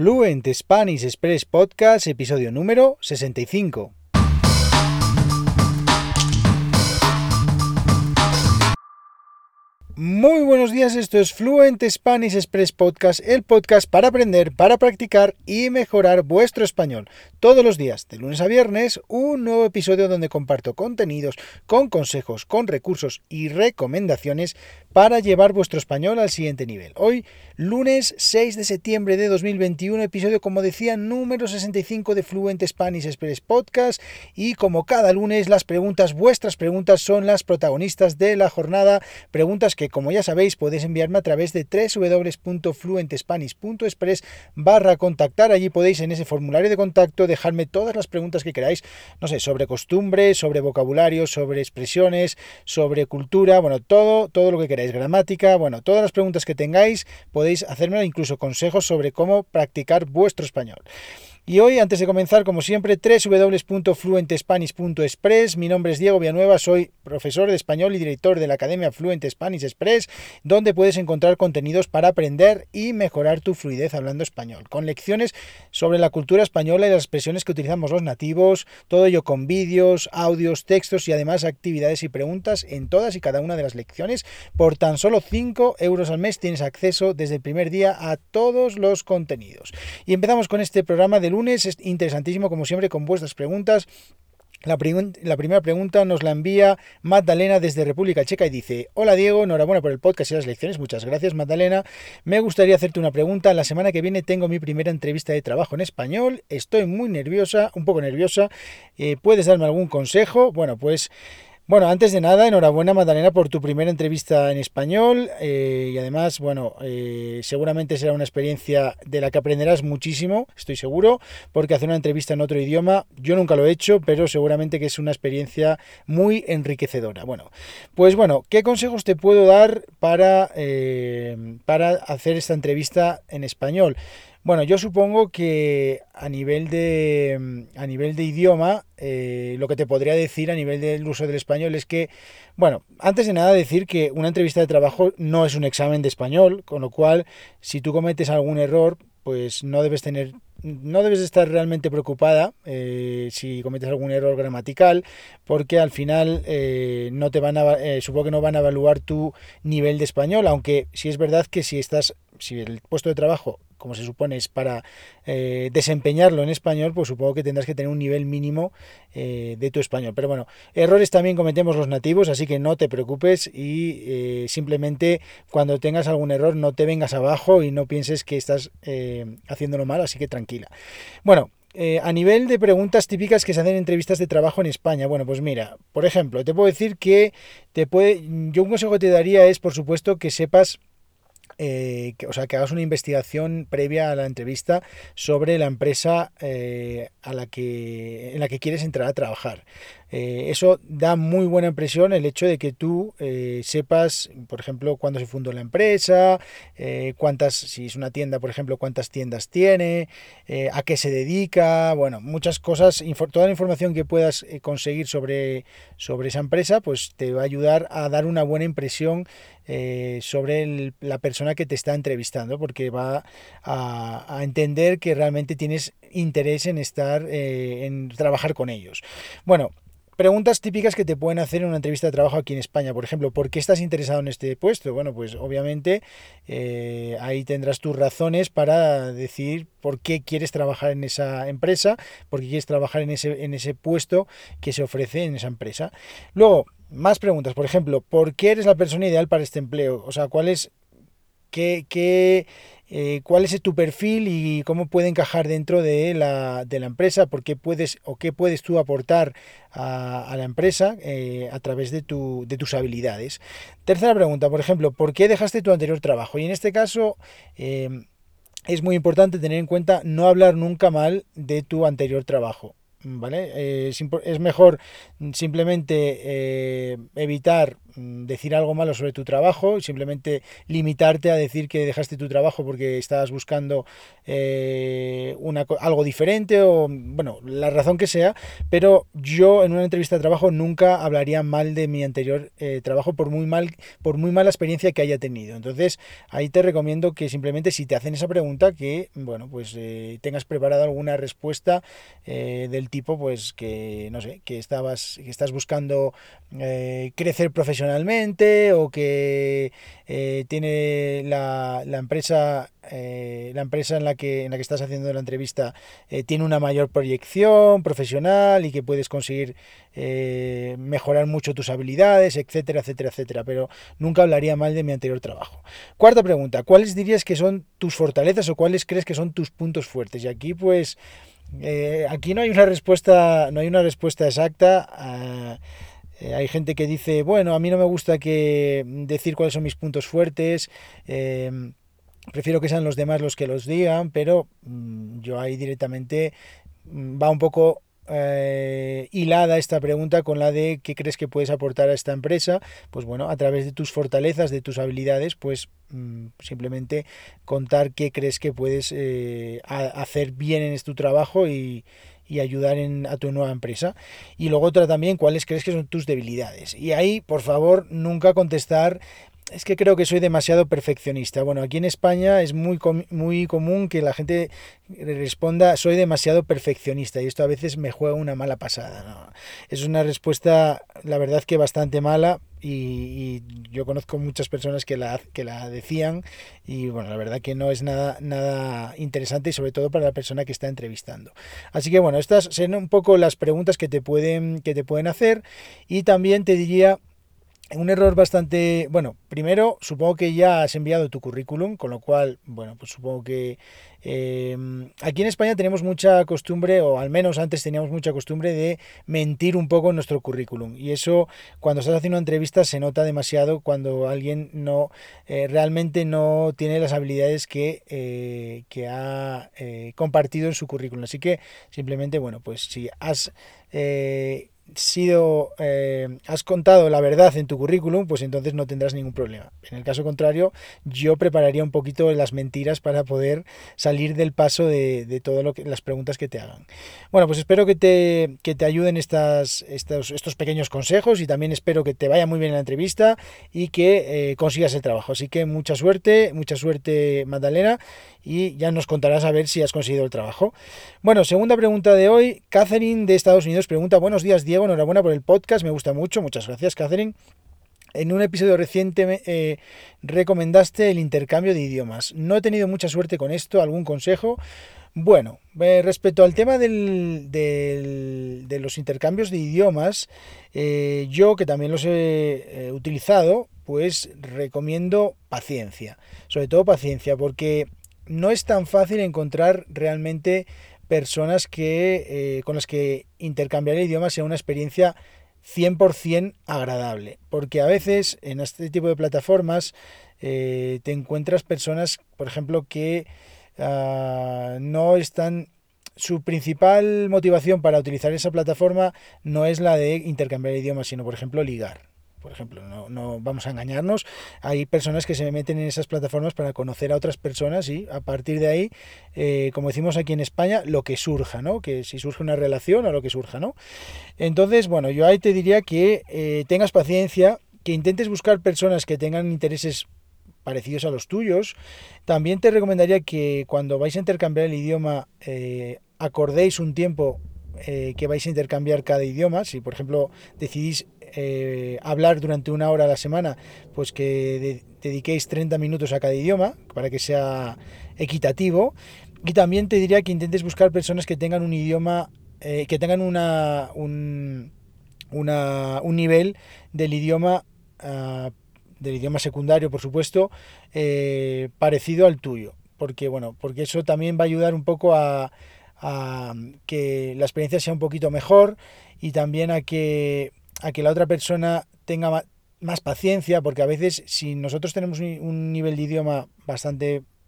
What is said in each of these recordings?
Fluent Spanish Express Podcast, episodio número 65. Muy buenos días, esto es Fluent Spanish Express Podcast, el podcast para aprender, para practicar y mejorar vuestro español. Todos los días, de lunes a viernes, un nuevo episodio donde comparto contenidos con consejos, con recursos y recomendaciones para llevar vuestro español al siguiente nivel. Hoy, lunes 6 de septiembre de 2021, episodio, como decía, número 65 de Fluent Spanish Express Podcast, y como cada lunes, vuestras preguntas son las protagonistas de la jornada, preguntas que, como ya sabéis, podéis enviarme a través de www.fluentespanish.es/contactar. Allí podéis, en ese formulario de contacto, dejarme todas las preguntas que queráis, no sé, sobre costumbres, sobre vocabulario, sobre expresiones, sobre cultura, bueno, todo lo que queráis, gramática, bueno, todas las preguntas que tengáis, podéis hacerme incluso consejos sobre cómo practicar vuestro español. Y hoy, antes de comenzar, como siempre, www.fluentespanish.express. Mi nombre es Diego Villanueva, soy profesor de español y director de la Academia Fluent Spanish Express, donde puedes encontrar contenidos para aprender y mejorar tu fluidez hablando español, con lecciones sobre la cultura española y las expresiones que utilizamos los nativos, todo ello con vídeos, audios, textos y además actividades y preguntas en todas y cada una de las lecciones. Por tan solo 5 euros al mes tienes acceso desde el primer día a todos los contenidos. Y empezamos con este programa de lunes, es interesantísimo como siempre con vuestras preguntas. La primera pregunta nos la envía Magdalena desde República Checa y dice: Hola Diego, enhorabuena por el podcast y las lecciones. Muchas gracias, Magdalena. Me gustaría hacerte una pregunta. La semana que viene tengo mi primera entrevista de trabajo en español. Estoy muy nerviosa, un poco nerviosa. ¿Puedes darme algún consejo? Bueno, antes de nada, enhorabuena, Magdalena, por tu primera entrevista en español, y además, seguramente será una experiencia de la que aprenderás muchísimo, estoy seguro, porque hacer una entrevista en otro idioma, yo nunca lo he hecho, pero seguramente que es una experiencia muy enriquecedora. ¿Qué consejos te puedo dar para hacer esta entrevista en español? Bueno, yo supongo que a nivel de idioma, lo que te podría decir a nivel del uso del español es que, antes de nada decir que una entrevista de trabajo no es un examen de español, con lo cual, si tú cometes algún error, pues no debes estar realmente preocupada si cometes algún error gramatical, porque al final supongo que no van a evaluar tu nivel de español, aunque sí es verdad que si el puesto de trabajo, como se supone, es para desempeñarlo en español, pues supongo que tendrás que tener un nivel mínimo de tu español. Pero bueno, errores también cometemos los nativos, así que no te preocupes y simplemente cuando tengas algún error no te vengas abajo y no pienses que estás haciéndolo mal, así que tranquila. A nivel de preguntas típicas que se hacen en entrevistas de trabajo en España, pues mira, por ejemplo, te puedo decir que yo un consejo que te daría es, por supuesto, que sepas que hagas una investigación previa a la entrevista sobre la empresa en la que quieres entrar a trabajar. Eso da muy buena impresión, el hecho de que tú sepas, por ejemplo, cuándo se fundó la empresa, si es una tienda, por ejemplo, cuántas tiendas tiene, a qué se dedica, muchas cosas, toda la información que puedas conseguir sobre esa empresa, pues te va a ayudar a dar una buena impresión sobre la persona que te está entrevistando, porque va a entender que realmente tienes interés en trabajar con ellos. Preguntas típicas que te pueden hacer en una entrevista de trabajo aquí en España, por ejemplo, ¿por qué estás interesado en este puesto? Pues obviamente ahí tendrás tus razones para decir por qué quieres trabajar en esa empresa, por qué quieres trabajar en ese puesto que se ofrece en esa empresa. Luego, más preguntas, por ejemplo, ¿por qué eres la persona ideal para este empleo? O sea, ¿cuál es tu perfil y cómo puede encajar dentro de la empresa? ¿Qué puedes tú aportar a la empresa a través de tus habilidades? Tercera pregunta, por ejemplo, ¿por qué dejaste tu anterior trabajo? Y en este caso es muy importante tener en cuenta no hablar nunca mal de tu anterior trabajo. ¿vale? Es mejor simplemente evitar decir algo malo sobre tu trabajo y simplemente limitarte a decir que dejaste tu trabajo porque estabas buscando algo diferente o, bueno, la razón que sea, pero yo en una entrevista de trabajo nunca hablaría mal de mi anterior trabajo por muy mala experiencia que haya tenido. Entonces, ahí te recomiendo que simplemente si te hacen esa pregunta, que, bueno, pues tengas preparada alguna respuesta del tipo, pues que, no sé, que estás buscando crecer profesionalmente o que tiene la empresa en la que estás haciendo la entrevista tiene una mayor proyección profesional y que puedes conseguir mejorar mucho tus habilidades, etcétera, etcétera, etcétera. Pero nunca hablaría mal de mi anterior trabajo. Cuarta pregunta, ¿cuáles dirías que son tus fortalezas o cuáles crees que son tus puntos fuertes? Y aquí, pues, aquí no hay una respuesta exacta. Hay gente que dice, bueno, a mí no me gusta que decir cuáles son mis puntos fuertes. Prefiero que sean los demás los que los digan, pero yo ahí directamente va un poco hilada esta pregunta con la de qué crees que puedes aportar a esta empresa. Pues bueno, a través de tus fortalezas, de tus habilidades, pues simplemente contar qué crees que puedes hacer bien en tu trabajo y ayudar a tu nueva empresa. Y luego otra también, cuáles crees que son tus debilidades. Y ahí, por favor, nunca contestar es que creo que soy demasiado perfeccionista. Bueno, aquí en España es muy común que la gente responda soy demasiado perfeccionista y esto a veces me juega una mala pasada, ¿no? Es una respuesta, la verdad, que bastante mala y yo conozco muchas personas que la decían y bueno, la verdad que no es nada interesante y sobre todo para la persona que está entrevistando. Así que bueno, estas son un poco las preguntas que te pueden hacer y también te diría un error bastante, bueno, primero supongo que ya has enviado tu currículum, con lo cual, bueno, pues supongo que aquí en España tenemos mucha costumbre, o al menos antes teníamos mucha costumbre de mentir un poco en nuestro currículum. Y eso cuando estás haciendo una entrevista se nota demasiado cuando alguien no realmente no tiene las habilidades que ha compartido en su currículum. Así que simplemente, bueno, pues si has has contado la verdad en tu currículum, pues entonces no tendrás ningún problema. En el caso contrario, yo prepararía un poquito las mentiras para poder salir del paso de todo las preguntas que te hagan. Bueno, pues espero que te ayuden estos pequeños consejos y también espero que te vaya muy bien en la entrevista y que consigas el trabajo. Así que mucha suerte, Magdalena, y ya nos contarás a ver si has conseguido el trabajo. Bueno, segunda pregunta de hoy. Catherine de Estados Unidos pregunta: buenos días, Diego, enhorabuena por el podcast, me gusta mucho. Muchas gracias, Catherine. En un episodio reciente recomendaste el intercambio de idiomas. No he tenido mucha suerte con esto. ¿Algún consejo? Bueno, respecto al tema de los intercambios de idiomas, yo que también los he utilizado, pues recomiendo paciencia. Sobre todo paciencia, porque no es tan fácil encontrar realmente personas con las que intercambiar el idioma sea una experiencia 100% agradable. Porque a veces en este tipo de plataformas te encuentras personas, por ejemplo, que no están... Su principal motivación para utilizar esa plataforma no es la de intercambiar idiomas, sino, por ejemplo, ligar. Por ejemplo, no vamos a engañarnos, hay personas que se meten en esas plataformas para conocer a otras personas y a partir de ahí, como decimos aquí en España, lo que surja, ¿no? Que si surge una relación o lo que surja, ¿no? Entonces, bueno, yo ahí te diría que tengas paciencia, que intentes buscar personas que tengan intereses parecidos a los tuyos. También te recomendaría que cuando vais a intercambiar el idioma, acordéis un tiempo que vais a intercambiar cada idioma. Si por ejemplo decidís hablar durante una hora a la semana, pues que dediquéis 30 minutos a cada idioma para que sea equitativo. Y también te diría que intentes buscar personas que tengan un idioma, que tengan un nivel del idioma secundario, por supuesto, parecido al tuyo. Porque eso también va a ayudar un poco a que la experiencia sea un poquito mejor y también a que la otra persona tenga más paciencia, porque a veces si nosotros tenemos un nivel de idioma bastante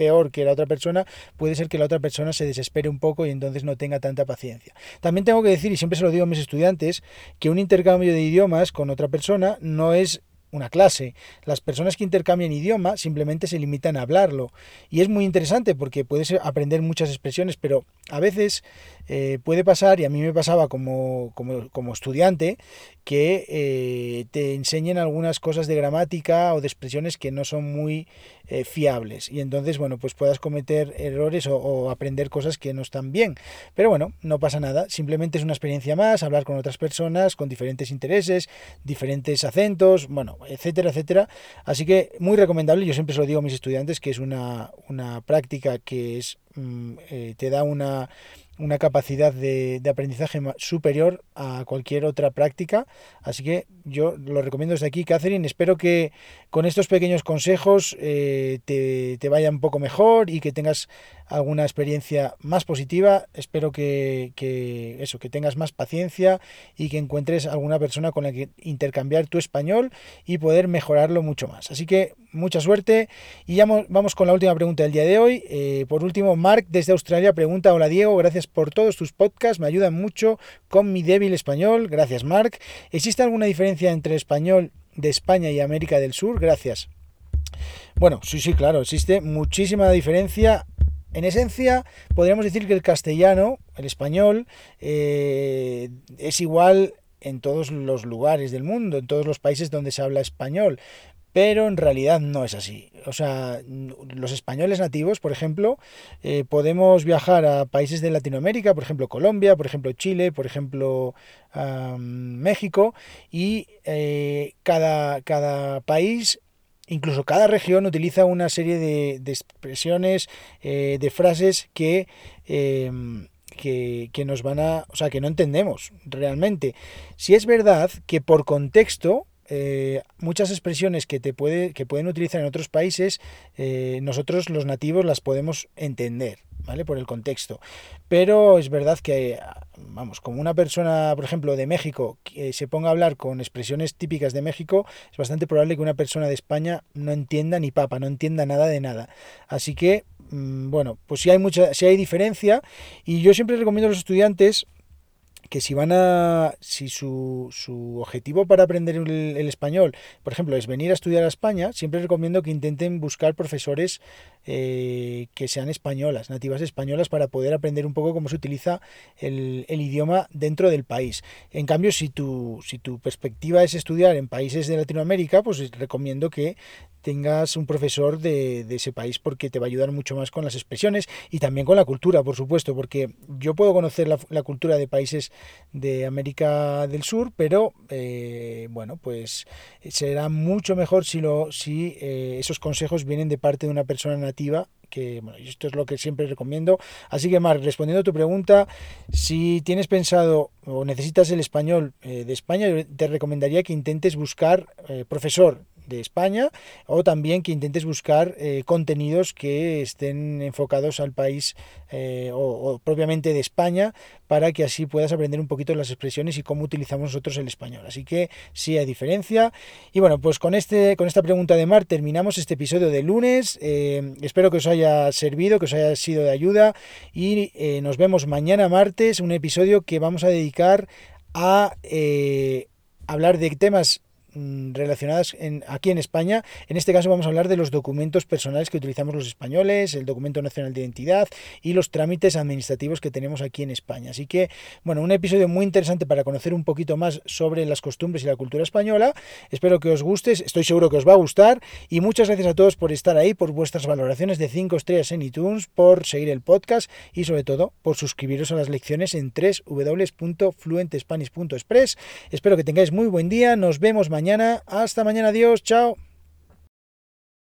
peor que la otra persona, puede ser que la otra persona se desespere un poco y entonces no tenga tanta paciencia. También tengo que decir, y siempre se lo digo a mis estudiantes, que un intercambio de idiomas con otra persona no es una clase. Las personas que intercambian idioma simplemente se limitan a hablarlo. Y es muy interesante porque puedes aprender muchas expresiones, pero a veces puede pasar, y a mí me pasaba como estudiante, que te enseñen algunas cosas de gramática o de expresiones que no son muy fiables. Y entonces, bueno, pues puedas cometer errores o aprender cosas que no están bien. Pero bueno, no pasa nada. Simplemente es una experiencia más, hablar con otras personas con diferentes intereses, diferentes acentos, bueno, etcétera, etcétera. Así que muy recomendable, yo siempre se lo digo a mis estudiantes, que es una práctica que es te da una capacidad de aprendizaje superior a cualquier otra práctica. Así que yo lo recomiendo desde aquí, Catherine. Espero que con estos pequeños consejos te vaya un poco mejor y que tengas alguna experiencia más positiva. Espero que tengas más paciencia y que encuentres alguna persona con la que intercambiar tu español y poder mejorarlo mucho más. Así que mucha suerte y ya vamos con la última pregunta del día de hoy. Por último, Marc desde Australia pregunta: hola Diego, gracias por todos tus podcasts, me ayudan mucho con mi débil español. Gracias, Marc. ¿Existe alguna diferencia entre el español de España y América del Sur? Gracias. Bueno, sí, claro, existe muchísima diferencia. En esencia, podríamos decir que el castellano, el español, es igual en todos los lugares del mundo, en todos los países donde se habla español. Pero en realidad no es así. O sea, los españoles nativos, por ejemplo, podemos viajar a países de Latinoamérica, por ejemplo Colombia, por ejemplo Chile, por ejemplo México, y cada país, incluso cada región, utiliza una serie de expresiones, de frases que nos van a... O sea, que no entendemos realmente. Si es verdad que por contexto, muchas expresiones que pueden utilizar en otros países, nosotros los nativos las podemos entender, ¿vale? Por el contexto. Pero es verdad que, vamos, como una persona, por ejemplo, de México, que se ponga a hablar con expresiones típicas de México, es bastante probable que una persona de España no entienda ni papa, no entienda nada de nada. Así que, bueno, pues sí hay diferencia, y yo siempre recomiendo a los estudiantes que si su objetivo para aprender el español, por ejemplo, es venir a estudiar a España, siempre recomiendo que intenten buscar profesores que sean españolas, nativas españolas, para poder aprender un poco cómo se utiliza el idioma dentro del país. En cambio, si tu perspectiva es estudiar en países de Latinoamérica, pues recomiendo que tengas un profesor de ese país, porque te va a ayudar mucho más con las expresiones y también con la cultura, por supuesto, porque yo puedo conocer la cultura de países de América del Sur, pero bueno, pues será mucho mejor si esos consejos vienen de parte de una persona nativa, que bueno, esto es lo que siempre recomiendo. Así que, Marc, respondiendo a tu pregunta, si tienes pensado o necesitas el español de España, yo te recomendaría que intentes buscar profesor de España, o también que intentes buscar contenidos que estén enfocados al país o propiamente de España, para que así puedas aprender un poquito las expresiones y cómo utilizamos nosotros el español. Así que sí hay diferencia. Y bueno, pues con esta pregunta de Mar terminamos este episodio de lunes. Espero que os haya servido, que os haya sido de ayuda, y nos vemos mañana martes, un episodio que vamos a dedicar a hablar de temas relacionadas aquí en España. En este caso vamos a hablar de los documentos personales que utilizamos los españoles, el documento nacional de identidad y los trámites administrativos que tenemos aquí en España. Así que, bueno, un episodio muy interesante para conocer un poquito más sobre las costumbres y la cultura española. Espero que os guste, estoy seguro que os va a gustar, y muchas gracias a todos por estar ahí, por vuestras valoraciones de 5 estrellas en iTunes, por seguir el podcast y sobre todo por suscribiros a las lecciones en www.fluentespanish.express. Espero que tengáis muy buen día, nos vemos mañana. Hasta mañana, adiós, chao.